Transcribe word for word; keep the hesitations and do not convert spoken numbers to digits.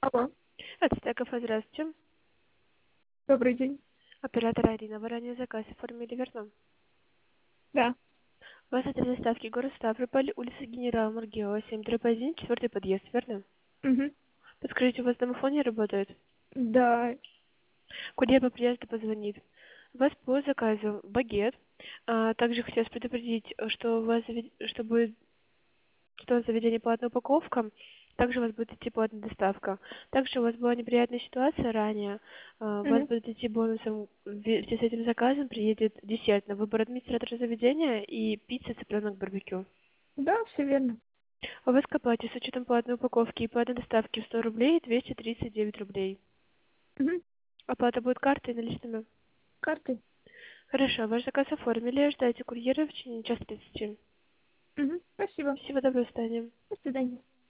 Алло, Это Стеков, здравствуйте. добрый день. Оператор Арина, вы ранее заказ оформили, верно? Да. У вас адрес доставки город Ставрополь, улица Генерала Маргиева, семь один, четвертый подъезд, верно? Мгм. Подскажите, у вас домофон не работает? Да. Курьер по приезду позвонит. У вас по заказу багет. А, также хотелось предупредить, что у вас завед- что будет что заведение платная упаковка, также у вас будет идти платная доставка. Также у вас была неприятная ситуация ранее, а, у вас Мгм. будет идти бонусом, вместе с этим заказом приедет десерт на выбор администратора заведения и пицца цыпленок барбекю. Да, все верно. У вас к оплате с учетом платной упаковки и платной доставки сто рублей двести тридцать девять рублей. Мгм. Оплата будет картой и наличными. Карты. Хорошо, ваш заказ оформили, ждайте курьера в течение часа тридцати. Мгм. Спасибо. Всего доброго, до свидания. До свидания.